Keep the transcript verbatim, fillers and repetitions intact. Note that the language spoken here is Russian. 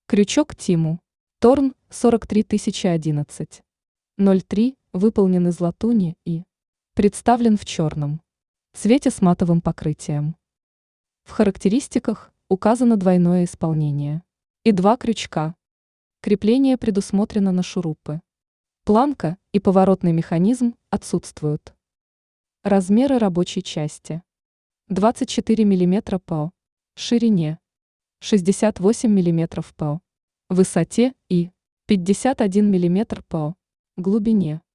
Крючок Тиму. Торн сорок три тысячи одиннадцать. ноль три выполнен из латуни и представлен в черном цвете с матовым покрытием. В характеристиках указано двойное исполнение и два крючка. Крепление предусмотрено на шурупы. Планка и поворотный механизм отсутствуют. Размеры рабочей части. двадцать четыре миллиметра по ширине, шестьдесят восемь миллиметров по высоте и пятьдесят один миллиметр по глубине.